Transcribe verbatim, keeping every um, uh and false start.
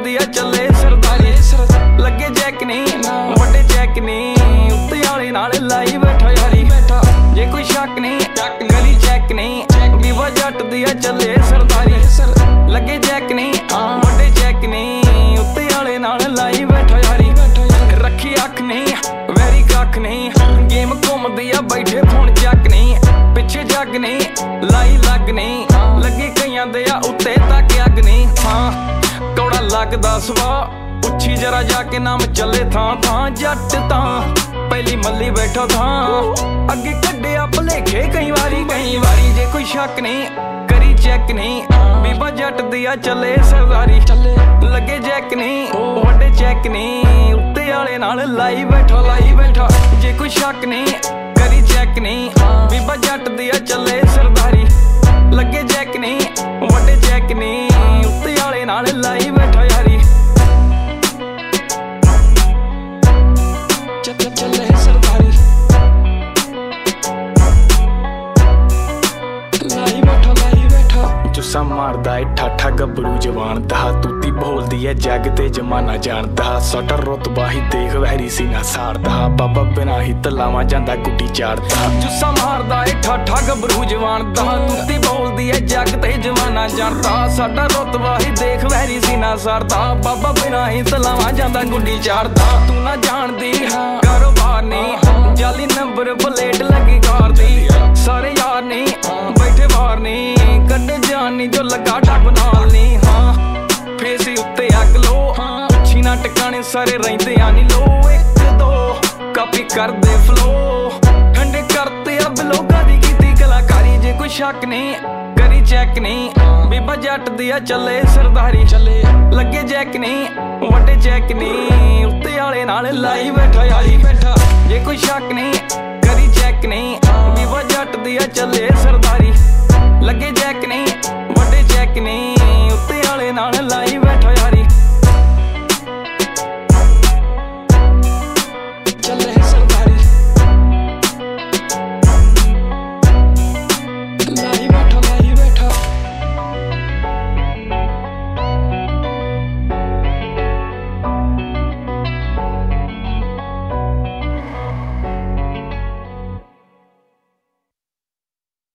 दी आ चले सरदारी लगे जैक नहीं वड्डे चैक नहीं उत्ते आले नाल लाई बैठा यारी जे कोई शक नहीं गली चैक नहीं बीवा जट दी आ चले सरदारी लगे जैक नहीं वड्डे चैक नहीं उत्ते आले नाल लाई बैठा यारी रखी अख नहीं वैरी कख नहीं गेम घूमदी आ बैठे फोन चक नहीं पिछे जग नहीं लाई लग नहीं लगे कईयां दे आ उत्ते तक अग नहीं हाँ कौड़ा लगदा सुभा उछी जरा जाके नाम चले थां थां जट तां पहली मल्ली बैठो थां अगे कड्डिया भलेखे कई वारी कई वारी जे कोई शक नहीं करी चेक नहीं बीबा जट दी आ चले सरदारी लगे जैक नहीं वड्डे चेक नहीं उत्ते आले नाल लाई बैठो लाई बैठा जे कोई शक नहीं करी चेक नहीं बीबा जट दी आ चले सरदारी लगे जैक नहीं वड्डे चेक नहीं उत्ते आले नाल लाई बैठो यारी चले सरदारी लाई बैठो लाई बैठो जुस्सा मारदा है ठाठा गबरू जवान दा तूती बोलदी है जग ते जमाना जानदा साडा रुतबा ही देख वैरी सीना साड़दा बाबा बिना ही तलावा जांदा गुड्डी चाड़दा जुस्सा मारदा है ठाठा गबरू जवान दा तूती बोलदी है जग ते जमाना जानदा साडा रुतबा ही देख वैरी सीना साड़दा बाबा बिना ही तलावा जांदा गुड्डी चाड़दा तू ना जानदी कारोबार नहीं जाली नंबर प्लेट लगी कार दी सारे यार नहीं बैठे बाहर नहीं कड्डे जान नहीं जो लगा डब नाल नहीं हाँ फेसी उत्ते अग लो अच्छी ना टिकाने सारे रहिंदे आ नी लो एक दो कापी कर दे फ्लो ठंडे करते अब लोगां दी कीती कलाकारी जे कोई शक नहीं करी चेक नहीं बीबा जट दी आ चले सरदारी चले लगे जैक नहीं वड्डे चेक नहीं उत्ते आले नाल लाई बैठा यारी बैठा